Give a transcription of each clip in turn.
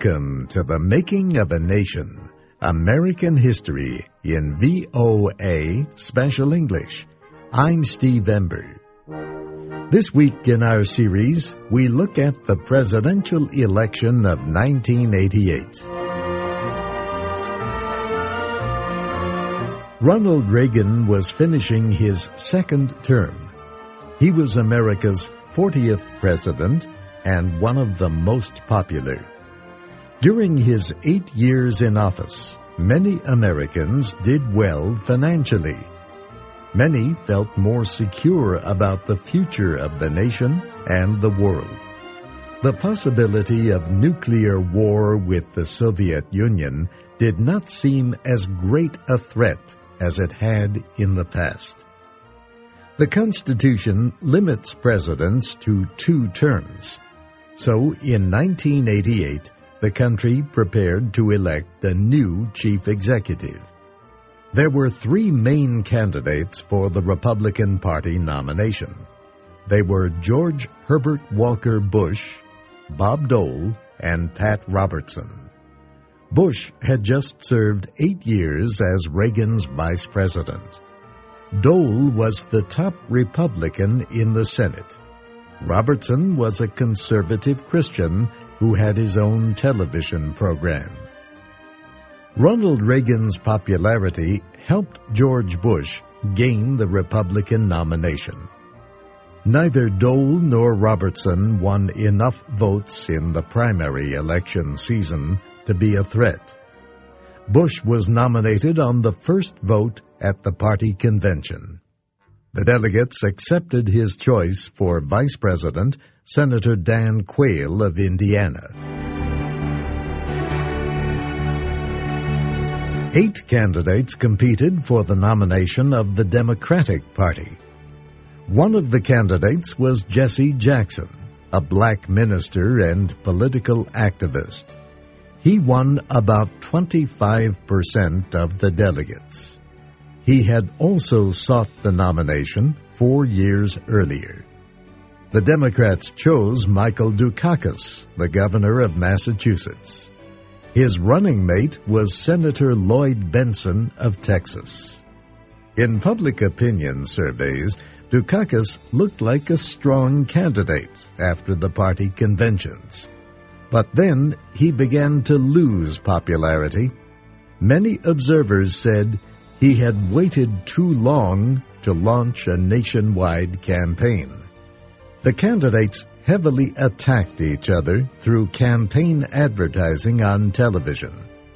Welcome to the Making of a Nation, American History in VOA Special English. I'm Steve Ember. This week in our series, we look at the presidential election of 1988. Ronald Reagan was finishing his second term. He was America's 40th president and one of the most popular. During his 8 years in office, many Americans did well financially. Many felt more secure about the future of the nation and the world. The possibility of nuclear war with the Soviet Union did not seem as great a threat as it had in the past. The Constitution limits presidents to 2 terms. So in 1988, the country prepared to elect a new chief executive. There were 3 main candidates for the Republican Party nomination. They were George Herbert Walker Bush, Bob Dole, and Pat Robertson. Bush had just served 8 years as Reagan's vice president. Dole was the top Republican in the Senate. Robertson was a conservative Christian who had his own television program. Ronald Reagan's popularity helped George Bush gain the Republican nomination. Neither Dole nor Robertson won enough votes in the primary election season to be a threat. Bush was nominated on the first vote at the party convention. The delegates accepted his choice for vice president, Senator Dan Quayle of Indiana. 8 candidates competed for the nomination of the Democratic Party. One of the candidates was Jesse Jackson, a black minister and political activist. He won about 25% of the delegates. He had also sought the nomination 4 years earlier. The Democrats chose Michael Dukakis, the governor of Massachusetts. His running mate was Senator Lloyd Bentsen of Texas. In public opinion surveys, Dukakis looked like a strong candidate after the party conventions. But then he began to lose popularity. Many observers said he had waited too long to launch a nationwide campaign. The candidates heavily attacked each other through campaign advertising on television.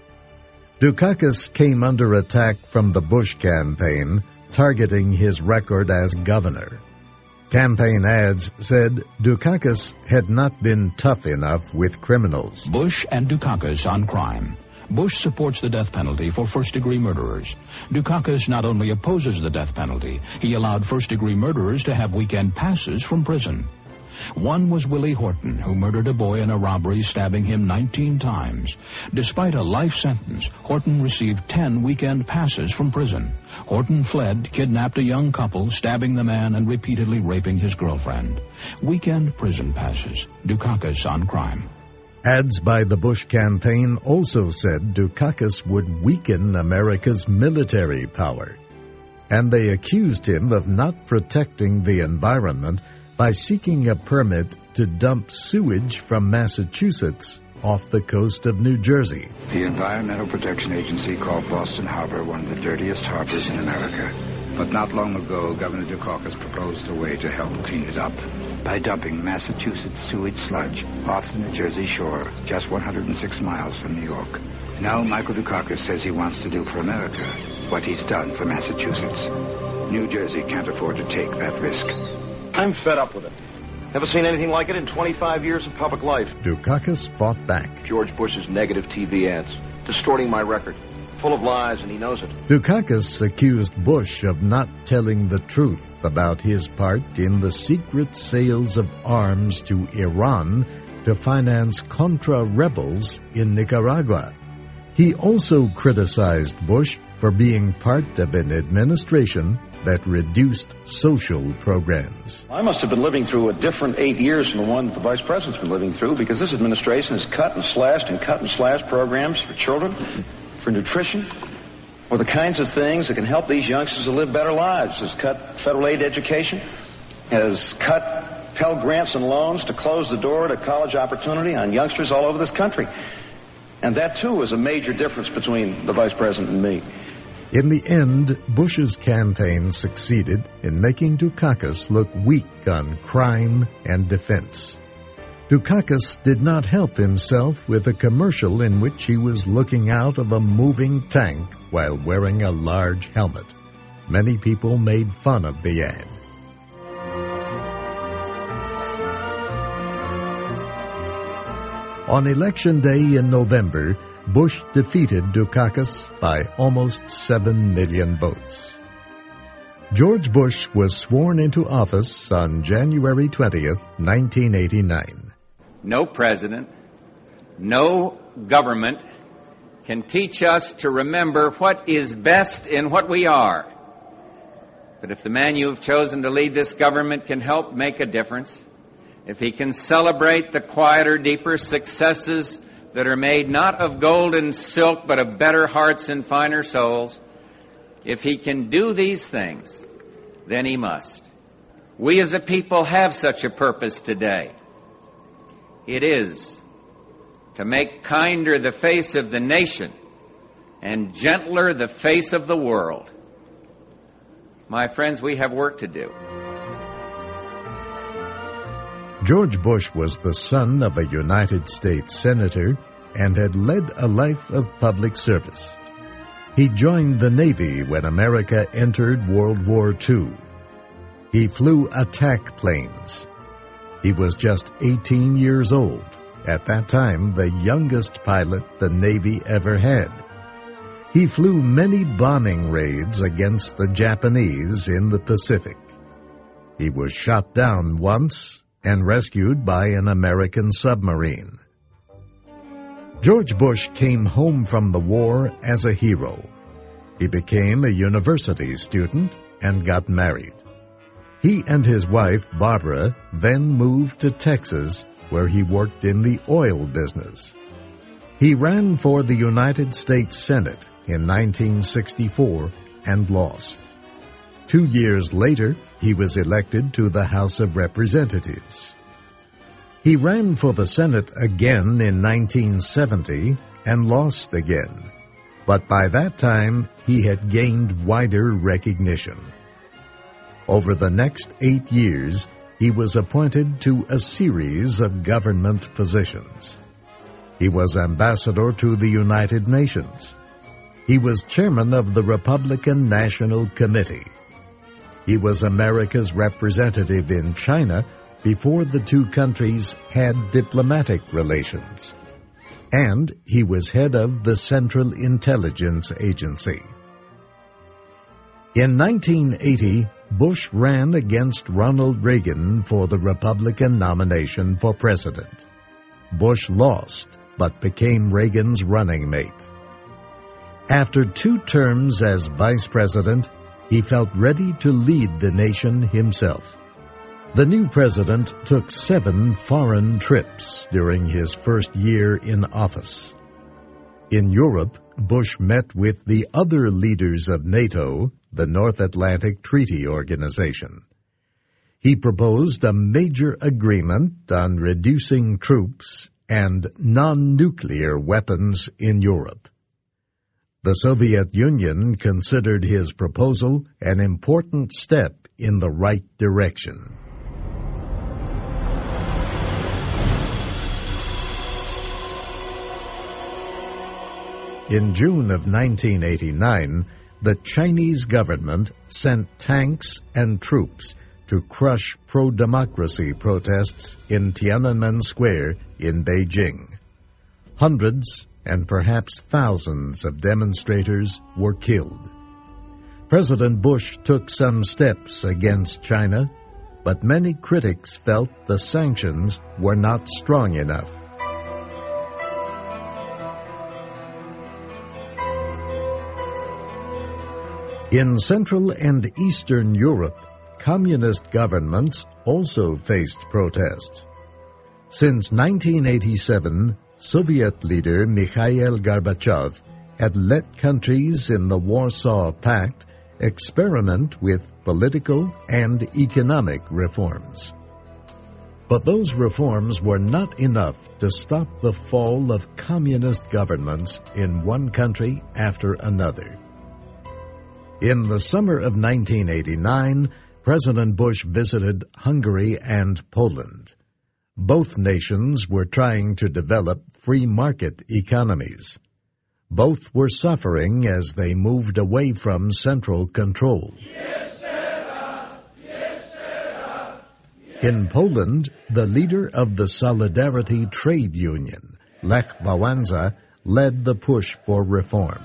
Dukakis came under attack from the Bush campaign, targeting his record as governor. Campaign ads said Dukakis had not been tough enough with criminals. Bush and Dukakis on crime. Bush supports the death penalty for first-degree murderers. Dukakis not only opposes the death penalty, he allowed first-degree murderers to have weekend passes from prison. One was Willie Horton, who murdered a boy in a robbery, stabbing him 19 times. Despite a life sentence, Horton received 10 weekend passes from prison. Horton fled, kidnapped a young couple, stabbing the man and repeatedly raping his girlfriend. Weekend prison passes. Dukakis on crime. Ads by the Bush campaign also said Dukakis would weaken America's military power. And they accused him of not protecting the environment by seeking a permit to dump sewage from Massachusetts off the coast of New Jersey. The Environmental Protection Agency called Boston Harbor one of the dirtiest harbors in America. But not long ago, Governor Dukakis proposed a way to help clean it up by dumping Massachusetts sewage sludge off the New Jersey shore, just 106 miles from New York. Now Michael Dukakis says he wants to do for America what he's done for Massachusetts. New Jersey can't afford to take that risk. I'm fed up with it. Never seen anything like it in 25 years of public life. Dukakis fought back. George Bush's negative TV ads, distorting my record, full of lies, and he knows it. Dukakis accused Bush of not telling the truth about his part in the secret sales of arms to Iran to finance Contra rebels in Nicaragua. He also criticized Bush for being part of an administration that reduced social programs. I must have been living through a different 8 years from the one the Vice President's been living through, because this administration has cut and slashed programs for children, for nutrition, or the kinds of things that can help these youngsters to live better lives. Has cut federal aid to education, has cut Pell Grants and loans to close the door to college opportunity on youngsters all over this country. And that, too, is a major difference between the Vice President and me. In the end, Bush's campaign succeeded in making Dukakis look weak on crime and defense. Dukakis did not help himself with a commercial in which he was looking out of a moving tank while wearing a large helmet. Many people made fun of the ad. On Election Day in November, Bush defeated Dukakis by almost 7 million votes. George Bush was sworn into office on January 20th, 1989. No president, no government can teach us to remember what is best in what we are. But if the man you have chosen to lead this government can help make a difference, if he can celebrate the quieter, deeper successes that are made not of gold and silk, but of better hearts and finer souls, if he can do these things, then he must. We as a people have such a purpose today. It is to make kinder the face of the nation and gentler the face of the world. My friends, we have work to do. George Bush was the son of a United States senator and had led a life of public service. He joined the Navy when America entered World War II. He flew attack planes. He was just 18 years old, at that time the youngest pilot the Navy ever had. He flew many bombing raids against the Japanese in the Pacific. He was shot down once and rescued by an American submarine. George Bush came home from the war as a hero. He became a university student and got married. He and his wife, Barbara, then moved to Texas, where he worked in the oil business. He ran for the United States Senate in 1964 and lost. 2 years later, he was elected to the House of Representatives. He ran for the Senate again in 1970 and lost again, but by that time he had gained wider recognition. Over the next 8 years, he was appointed to a series of government positions. He was ambassador to the United Nations. He was chairman of the Republican National Committee. He was America's representative in China before the two countries had diplomatic relations. And he was head of the Central Intelligence Agency. In 1980, Bush ran against Ronald Reagan for the Republican nomination for president. Bush lost, but became Reagan's running mate. After 2 terms as vice president, he felt ready to lead the nation himself. The new president took 7 foreign trips during his first year in office. In Europe, Bush met with the other leaders of NATO, the North Atlantic Treaty Organization. He proposed a major agreement on reducing troops and non-nuclear weapons in Europe. The Soviet Union considered his proposal an important step in the right direction. In June of 1989, the Chinese government sent tanks and troops to crush pro-democracy protests in Tiananmen Square in Beijing. Hundreds and perhaps thousands of demonstrators were killed. President Bush took some steps against China, but many critics felt the sanctions were not strong enough. In Central and Eastern Europe, communist governments also faced protests. Since 1987, Soviet leader Mikhail Gorbachev had let countries in the Warsaw Pact experiment with political and economic reforms. But those reforms were not enough to stop the fall of communist governments in one country after another. In the summer of 1989, President Bush visited Hungary and Poland. Both nations were trying to develop free market economies. Both were suffering as they moved away from central control. In Poland, the leader of the Solidarity Trade Union, Lech Wałęsa, led the push for reform.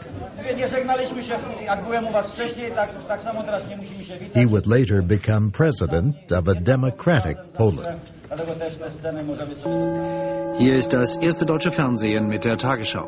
He would later become president of a democratic Poland. Hier ist das erste deutsche Fernsehen mit der Tagesschau.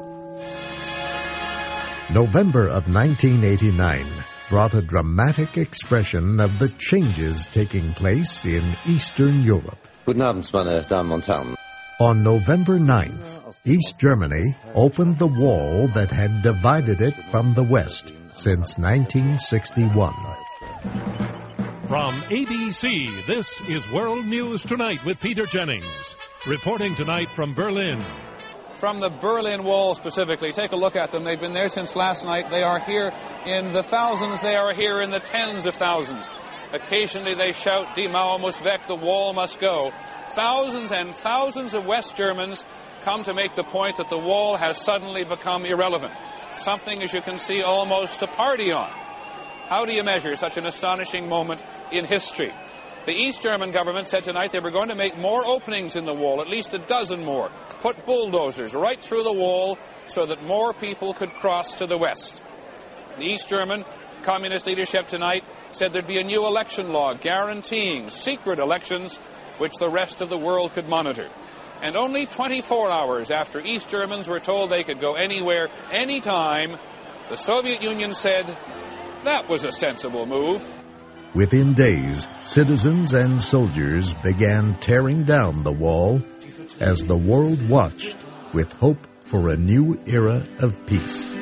November of 1989 brought a dramatic expression of the changes taking place in Eastern Europe. Guten Abend, meine Damen und Herren. On November 9th, East Germany opened the wall that had divided it from the West since 1961. From ABC, this is World News Tonight with Peter Jennings. Reporting tonight from Berlin. From the Berlin Wall specifically, take a look at them. They've been there since last night. They are here in the thousands. They are here in the tens of thousands. Occasionally they shout, Die Mauer muss weg, the wall must go. Thousands and thousands of West Germans come to make the point that the wall has suddenly become irrelevant. Something, as you can see, almost to party on. How do you measure such an astonishing moment in history? The East German government said tonight they were going to make more openings in the wall, at least a dozen more. Put bulldozers right through the wall so that more people could cross to the west. The East German communist leadership tonight said there'd be a new election law guaranteeing secret elections which the rest of the world could monitor. And only 24 hours after East Germans were told they could go anywhere, anytime, the Soviet Union said that was a sensible move. Within days, citizens and soldiers began tearing down the wall as the world watched with hope for a new era of peace.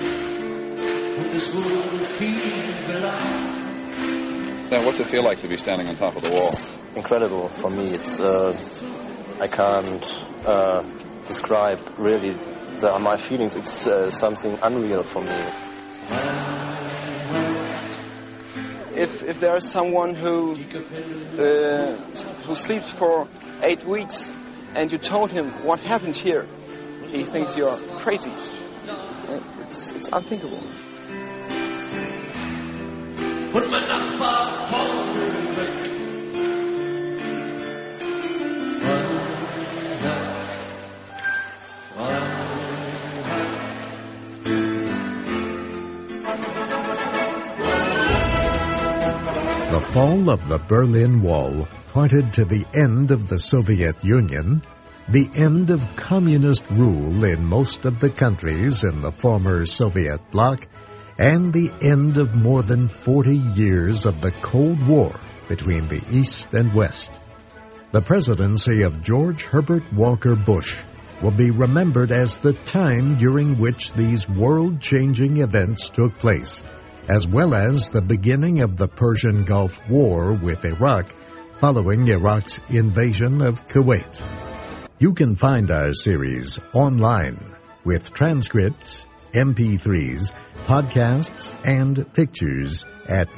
Now, what's it feel like to be standing on top of the wall? It's incredible for me. It's I can't describe really my feelings. It's something unreal for me. If there is someone who sleeps for 8 weeks and you told him what happened here, he thinks you're crazy. It's unthinkable. The fall of the Berlin Wall pointed to the end of the Soviet Union, the end of communist rule in most of the countries in the former Soviet bloc, and the end of more than 40 years of the Cold War between the East and West. The presidency of George Herbert Walker Bush will be remembered as the time during which these world-changing events took place, as well as the beginning of the Persian Gulf War with Iraq following Iraq's invasion of Kuwait. You can find our series online with transcripts, MP3s, podcasts, and pictures at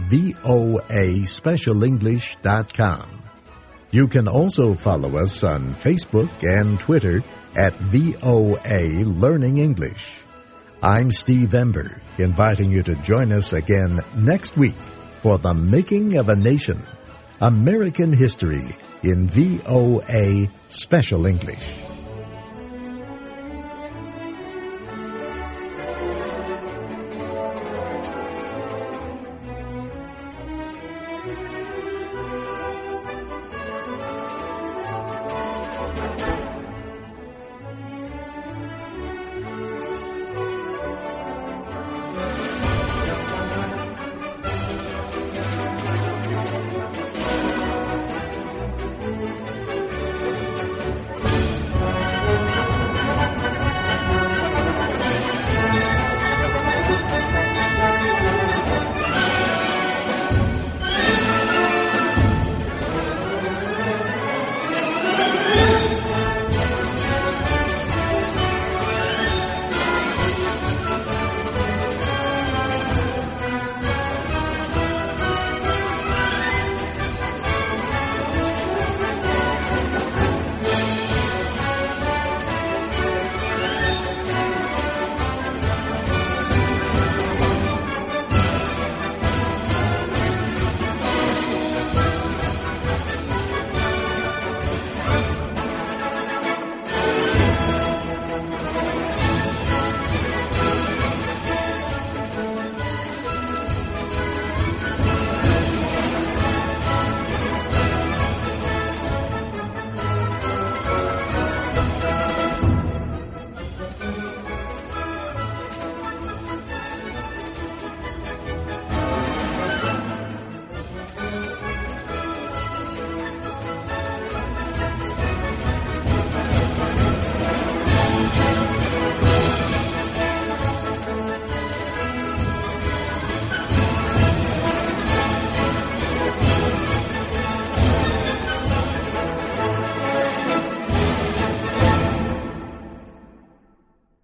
voaspecialenglish.com. You can also follow us on Facebook and Twitter at VOA Learning English. I'm Steve Ember, inviting you to join us again next week for The Making of a Nation, American History in VOA Special English.